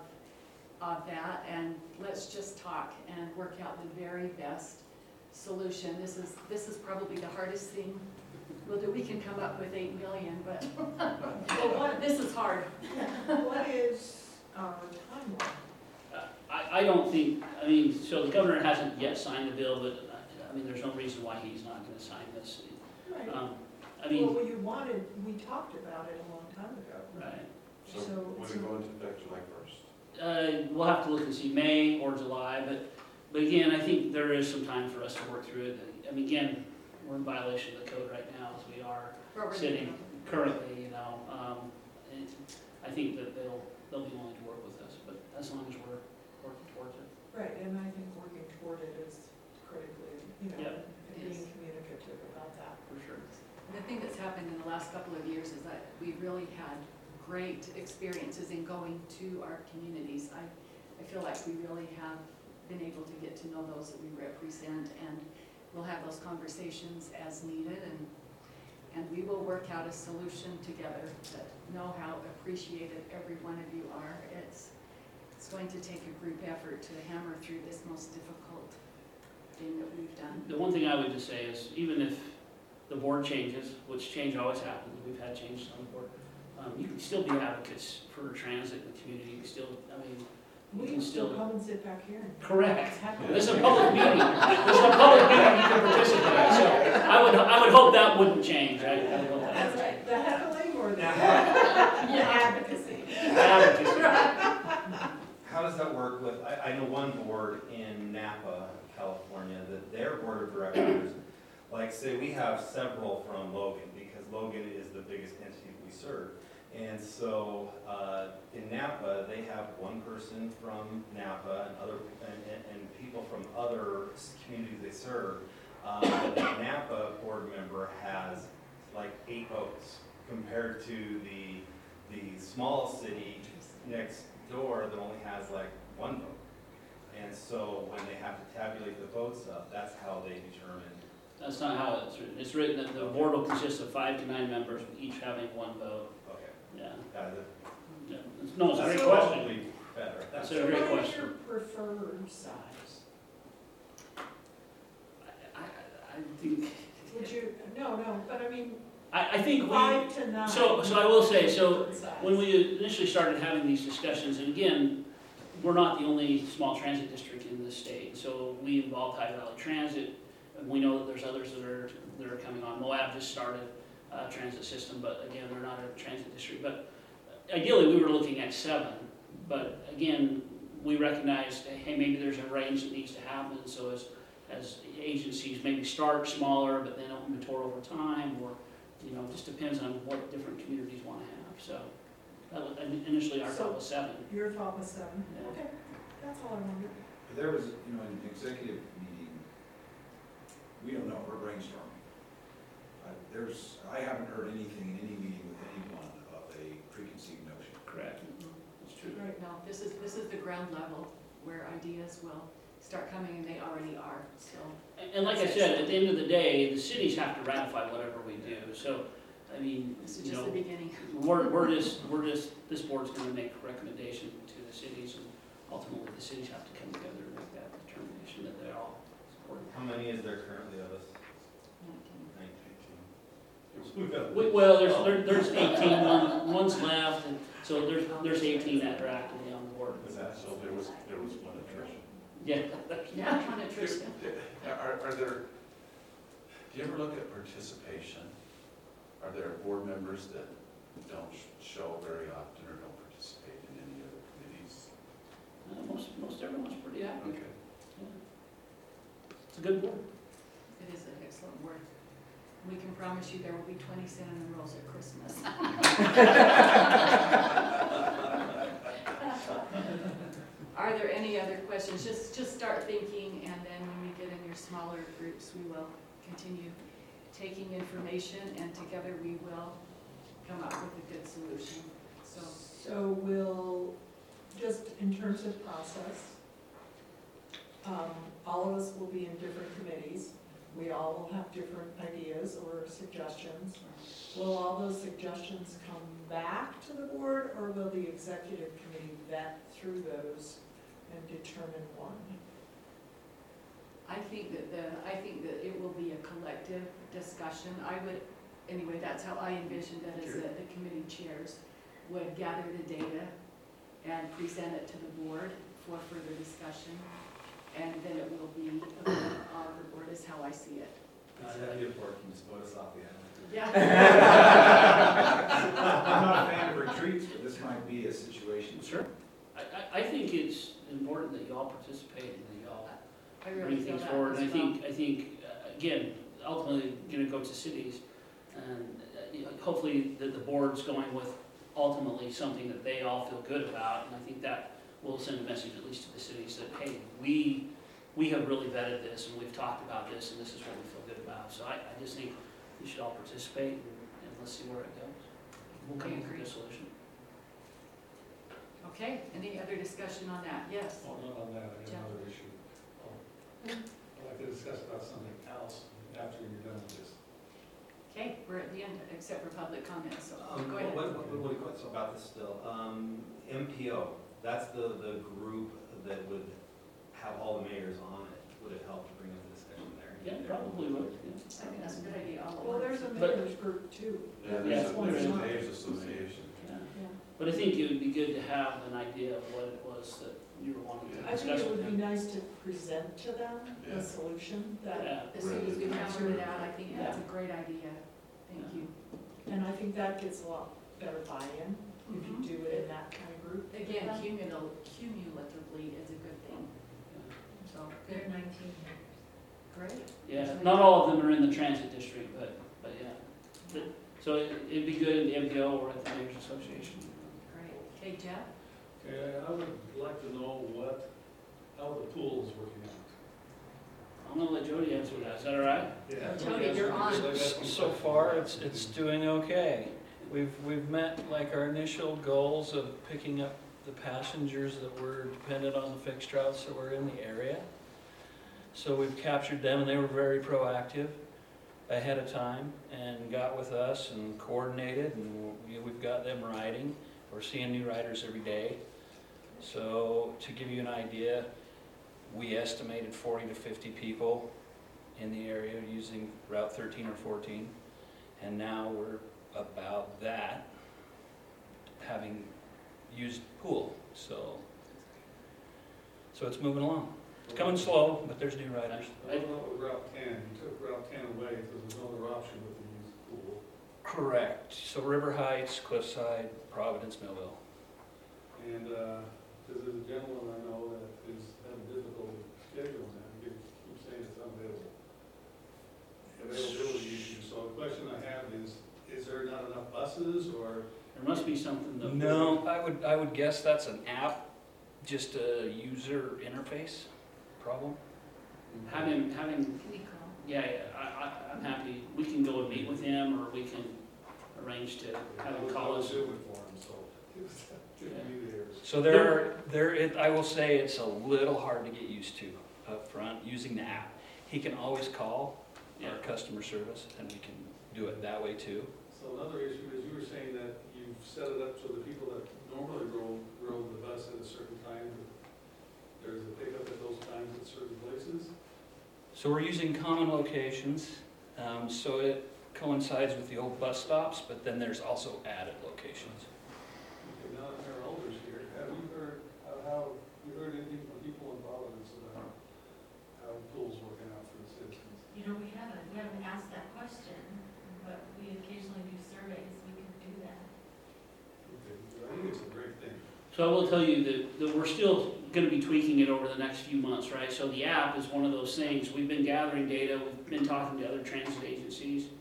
of that, and let's just talk and work out the very best solution. This is, this is probably the hardest thing we'll do. We can come up with eight million, but Well, what, this is hard. what is our timeline? Uh, I, I don't think, I mean, so the governor hasn't yet signed the bill, but, uh, I mean, there's no reason why he's not gonna sign this. Right. Um, I mean, Well, you wanted, we talked about it a long time ago. right. So So, when so- we go into effect July first? Uh, we'll have to look and see, May or July, but, but again, I think there is some time for us to work through it. I mean, again, we're in violation of the code right now as we are sitting currently, you know. Um, and I think that they'll, they'll be willing to work with us, but as long as we're working towards it. Right, and I think working toward it is critically, you know, Yep. and being communicative about that. For sure. The thing that's happened in the last couple of years is that we really had great experiences in going to our communities. I, I feel like we really have been able to get to know those that we represent, and we'll have those conversations as needed, and, and we will work out a solution together that know how appreciated every one of you are. It's, it's going to take a group effort to hammer through this most difficult thing that we've done. The one thing I would just say is, even if the board changes, which change always happens, we've had changes on the board, um, you can still be advocates for transit in the community. You can still, I mean, you We can can still still. come and sit back here. and- Correct. Happy. This is a public meeting. This is a public meeting, you can participate. So I would, I would hope that wouldn't change, right? I would hope that That's wouldn't right, the heckling or the Yeah. advocacy. change. Advocacy. How does that work with, I, I know one board in Napa, California, that their board of directors, like say we have several from Logan, because Logan is the biggest entity we serve. And so, uh, in Napa, they have one person from Napa and other, and, and, and people from other communities they serve. Um, but the Napa board member has like eight votes compared to the, the small city next door that only has like one vote. And so when they have to tabulate the votes up, that's how they determine. That's not how it's written. It's written that the board will consist of five to nine members, each having one vote. Okay. Yeah. Got it. Yeah. No, it's a great That's question. probably better. That's That's a great So what is question. your preferred size? I, I, I think, Would you, no, no, but I mean, I, I think we, five to nine. so, so I will say, so preferred size. when we initially started having these discussions, and again, we're not the only small transit district in the state. So we involved High Valley Transit, and we know that there's others that are, that are coming on. Moab just started a transit system, but again, they're not a transit district. But ideally, we were looking at seven, but again, we recognized, hey, maybe there's a range that needs to happen. So as, as agencies maybe start smaller, but then mature over time, or, you know, it just depends on what different communities want to have. So that was, initially our thought was seven. Your thought was seven? Yeah. Okay, that's all I wondered. There was, you know, an executive meeting, we don't know, we're brainstorming. Uh, There's, I haven't heard anything in any meeting with anyone of a preconceived notion. Correct. That's true. Right, no, this is, this is the ground level where ideas will start coming, and they already are, so. And- And like I said, at the end of the day, the cities have to ratify whatever we do. So, I mean, This is you just the know, beginning. we're, we're just, we're just, this board's gonna make a recommendation to the cities, and ultimately the cities have to come together and make that determination that they're all supporting. How many is there currently of us? Nineteen. We- Well, there's, there- there's eighteen, one, one's left, and so there's, there's eighteen that are actively on the board. So there was, there was one attrition. Yeah. Yeah, on attrition. Are, are there, do you ever look at participation? Are there board members that don't sh- show very often or don't participate in any other committees? Uh, Most, most everyone's pretty active. Okay. Yeah. It's a good board. It is an excellent word. We can promise you there will be twenty cinnamon rolls at Christmas. Are there any other questions? Just, just start thinking, and then when we get in your smaller groups, we will continue taking information, and together we will come up with a good solution. So, So we'll, just in terms of process, um, all of us will be in different committees. We all will have different ideas or suggestions. Will all those suggestions come back to the board, or will the executive committee vet through those and determine one? I think that the, I think that it will be a collective discussion. I would, anyway, that's how I envisioned it, is that the committee chairs would gather the data and present it to the board for further discussion. And then it will be a vote of the board, is how I see it. That'd be a board, can just vote us off the island. Yeah. I'm not a fan of retreats, but this might be a situation. Sure. I, I, I think it's important that y'all participate and that y'all I really bring feel things that forward. as And I well. think, I think, uh, again, ultimately, gonna go to cities, and uh, you know, hopefully the, the board's going with ultimately something that they all feel good about, and I think that will send a message at least to the cities that, hey, we, we have really vetted this, and we've talked about this, and this is what we feel good about. So I, I just think we should all participate, and, and let's see where it goes. We'll come I up with agree. a solution. Okay, any other discussion on that? Yes. Well, not on that, I Jeff. got another issue. Oh, I'd like to discuss about something else after you're done with this. Okay, we're at the end, except for public comments, so Um, go ahead. What, what, what do you call it about this still? Um, M P O, that's the, the group that would have all the mayors on it. Would it help to bring up the discussion there? Yeah, probably would, yeah. I think that's a good idea. all at Well, once. there's a But- mayor's group too. Yeah, Yeah. there's a, there's a mayor's association. Yeah. Yeah. But I think it would be good to have an idea of what it was that you were wanting to I think discuss it with would be them. nice to present to them Yeah. the solution that, Yeah, As soon as we hammer it out, I think that's a great idea. Thank you. and I think that gets a lot better buy-in if you do it in that kind of group. Again, cumul- cumulatively is a good thing, so, They're good, nineteen. great. yeah, not all of them are in the transit district, but, but yeah. But- So it- it'd be good in the M P O or at the Mayor's Association. Great. Okay, Jeff? Okay, I would like to know what, how the pool is working out. I'm gonna let Jody answer that, is that all right? Yeah. Jody, you're on. So far, it's, it's doing okay. We've, we've met like our initial goals of picking up the passengers that were dependent on the fixed routes that were in the area. So we've captured them, and they were very proactive ahead of time and got with us and coordinated, and we- we've got them riding. We're seeing new riders every day. So to give you an idea, we estimated forty to fifty people in the area using Route thirteen or fourteen, and now we're about that, having used pool, so, so it's moving along. It's coming slow, but there's new riders. I don't know with Route ten, you took Route ten away because there's no other option but to use the pool. Correct, so River Heights, Cliffside, Providence, Millville. And, uh, because there's a gentleman I know that is having difficulty scheduling that, he keeps saying it's unavailable. Availability issue, so the question I have is, is there not enough buses or? There must be something that. No, I would, I would guess that's an app, just a user interface problem. Having, having, Can we call? yeah, yeah, I, I, I'm happy, we can go and meet with him, or we can arrange to have him call us. I was doing it for him, so it was giving me the airs. So there are, there, it, I will say it's a little hard to get used to up front using the app. He can always call our customer service, and we can do it that way too. So another issue is you were saying that you've set it up so the people that normally rode, rode the bus at a certain time, there's a pickup at those times at certain places? So we're using common locations, um, so it coincides with the old bus stops, but then there's also added locations. Okay, now that there are elders here, have you heard, how, how, you heard anything from people in Providence about how pool's working out for the citizens? You know, we haven't, we haven't asked that question, but we occasionally do surveys, we can do that. Okay, I think it's a great thing. So I will tell you that, that we're still gonna be tweaking it over the next few months, right? So the app is one of those things, we've been gathering data, we've been talking to other transit agencies.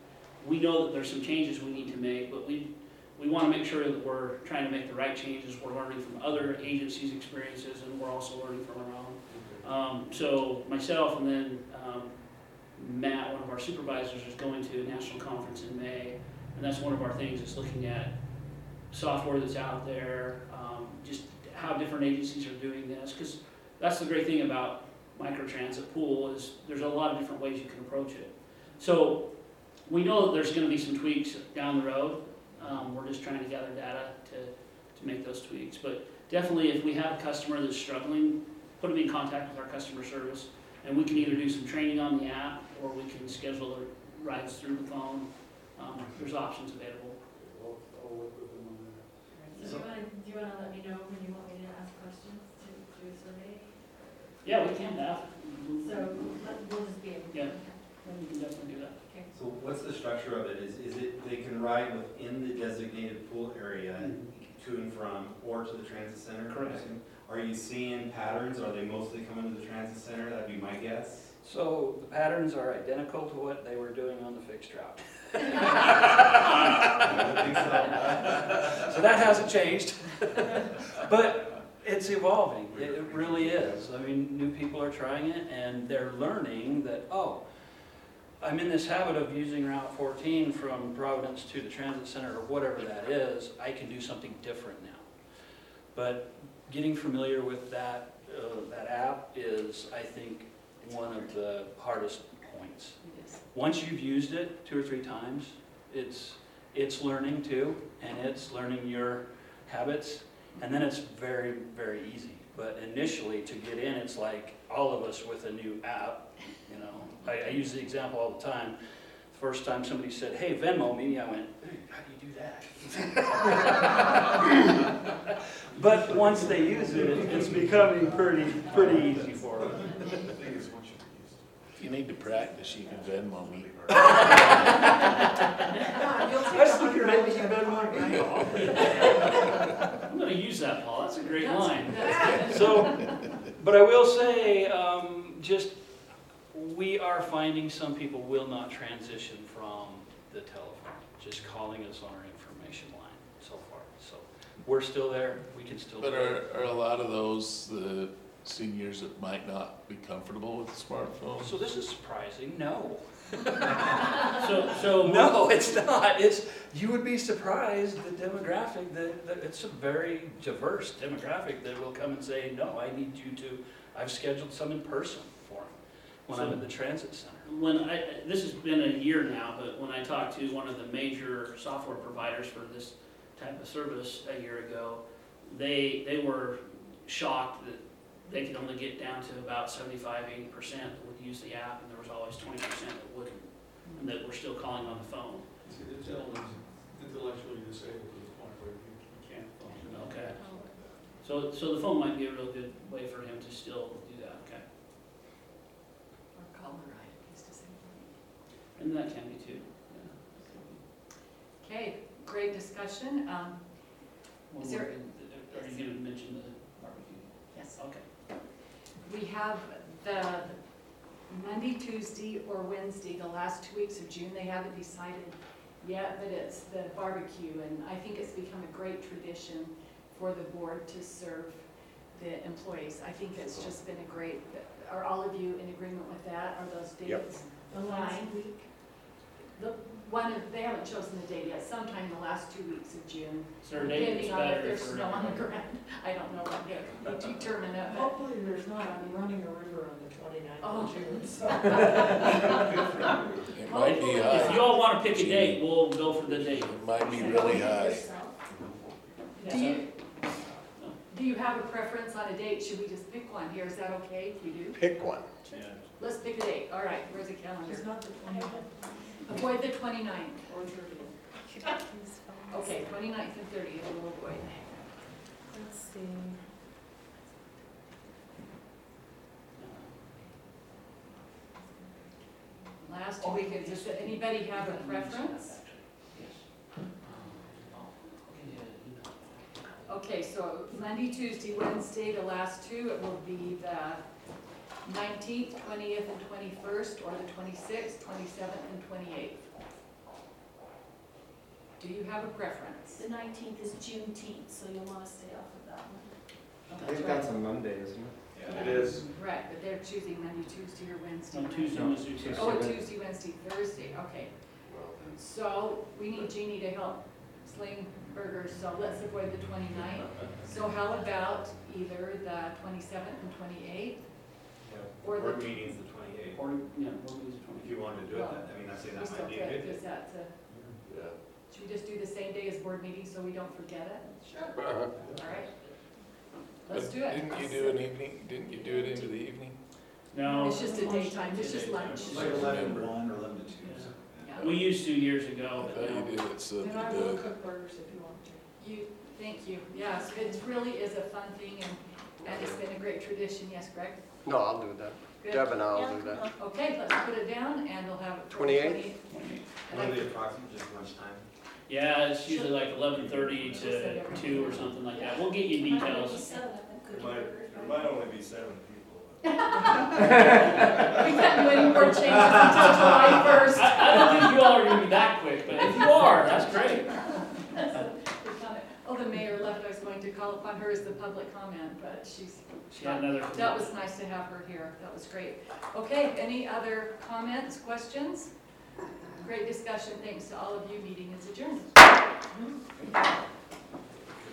we know that there's some changes we need to make, but we, we want to make sure that we're trying to make the right changes. We're learning from other agencies' experiences, and we're also learning from our own. Um, so myself and then um, Matt, one of our supervisors, is going to a national conference in May, and that's one of our things, is looking at software that's out there, um, just how different agencies are doing this, because that's the great thing about microtransit pool is there's a lot of different ways you can approach it. So we know that there's going to be some tweaks down the road. Um, we're just trying to gather data to, to make those tweaks. But definitely, if we have a customer that's struggling, put them in contact with our customer service, and we can either do some training on the app or we can schedule the rides through the phone. Um, there's options available. I'll, I'll work with them on that. So do you want to, do you want to let me know when you want me to ask questions to do a survey? Yeah, we can have. So let- we'll just be able to. Yeah. We can definitely do that. Okay. So what's the structure of it? Is, is it, they can ride within the designated pool area to and from, or to the transit center? Correct. Are you seeing patterns? Are they mostly coming to the transit center? That'd be my guess. So the patterns are identical to what they were doing on the fixed route. I don't think so. So that hasn't changed. But it's evolving. It it really is. I mean, new people are trying it and they're learning that, oh, I'm in this habit of using Route fourteen from Providence to the transit center or whatever that is. I can do something different now. But getting familiar with that, uh, that app is, I think, one of the hardest points. Once you've used it two or three times, it's, it's learning too, and it's learning your habits, and then it's very, very easy. But initially, to get in, it's like all of us with a new app, you know. I, I use the example all the time. The first time somebody said, hey, Venmo me, I went, hey, how do you do that? But once they use it, it's becoming pretty, pretty easy for them. If you need to practice, you can Venmo me. You'll take I a think hundred maybe dollars you every better time. I'm going to use that, Paul. That's a great That's- line. that's good. So, but I will say, um, just, we are finding some people will not transition from the telephone, just calling us on our information line so far. So we're still there, we can still do But it. are, are a lot of those the seniors that might not be comfortable with smartphones? So this is surprising, no. So, so No, it's not. It's, you would be surprised, the demographic, that, that it's a very diverse demographic that will come and say, no, I need you to, I've scheduled some in person for them when I'm So- at the transit center. when I, this has been a year now, but when I talked to one of the major software providers for this type of service a year ago, they, they were shocked that they could only get down to about seventy-five, eighty percent that would use the app, and there was always twenty percent that wouldn't, and that were still calling on the phone. See, the gentleman's intellectually disabled to the point where he he can't function. Okay. So, so the phone might be a real good way for him to still do that, okay? Or call the ride, he's disabled. And that can be too, yeah. Okay, great discussion. Um, One Is more there- thing, are you gonna mention the barbecue? Yes. Okay. We have the Monday, Tuesday, or Wednesday, the last two weeks of June. They haven't decided yet, but it's the barbecue, and I think it's become a great tradition for the board to serve the employees. I think it's just been a great, are all of you in agreement with that? Are those Yep. dates? The last Fine. week. The one, of- they haven't chosen the date yet, sometime the last two weeks of June. Is there a date that's Depending on if better there's for? snow on the ground. I don't know what day they determine that, but Hopefully there's not, I'm running a river on the twenty-ninth Oh. of June, so. It might be If high. you all wanna pick a date, we'll go for the date. It might be really high. do you, do you have a preference on a date? Should we just pick one here? Is that okay if we do? Pick one. Let's pick a date. All right, where's the calendar? It's not the twenty-ninth Avoid the twenty-ninth. or thirtieth. Okay, twenty-ninth and thirtieth, we'll avoid. Let's see. Last two weekends, does anybody have a preference? Okay, so Monday, Tuesday, Wednesday, the last two, it will be the nineteenth, twentieth, and twenty-first, or the twenty-sixth, twenty-seventh, and twenty-eighth. Do you have a preference? The nineteenth is Juneteenth, so you'll want to stay off of that one. Oh, that's right. a Monday, isn't it? Yeah. It is. Right, but they're choosing Monday, Tuesday, or Wednesday. On night. Tuesday, Wednesday, Tuesday. Oh, Tuesday, Wednesday, Thursday, okay. Well, then, So we need Jeannie to help sling burgers, so let's avoid the twenty-ninth. So how about either the twenty-seventh and twenty-eighth? Or Board the- meeting's the twenty-eighth. Or, yeah, board meeting's If twenty. you wanted to do it, then, I mean, I say We that still might be a could, good because day. that's a, yeah. should we just do the same day as board meeting so we don't forget it? Sure. Uh-huh. All right. Let's But do it. Didn't you do an evening, didn't you do it into the evening? No, It's just a daytime, it's just lunch. Like eleven to one or eleven to two. Yeah. something. Yeah. we used to years I ago, but thought now. you did it so And I that will the, cook burgers if you want to. You, thank you. Yes, it really is a fun thing, and, and it's been a great tradition. Yes, Greg? No, I'll do that. Good. Deb and I'll Yeah, do that. Okay, let's put it down, and we'll have it for the twenty-eighth? twentieth. And What I- are the approximate, just lunchtime? Yeah, it's usually like eleven thirty to two or something like that. We'll get you details. There might, there might only be seven people. We can't do any more changes until July first. I, I don't think you all are gonna be that quick, but if you are, that's great. Oh, the mayor left. I was going to call upon her as the public comment, but she's, She had another. that was nice to have her here. That was great. Okay, any other comments, questions? Great discussion. Thanks to all of you. Meeting is adjourned.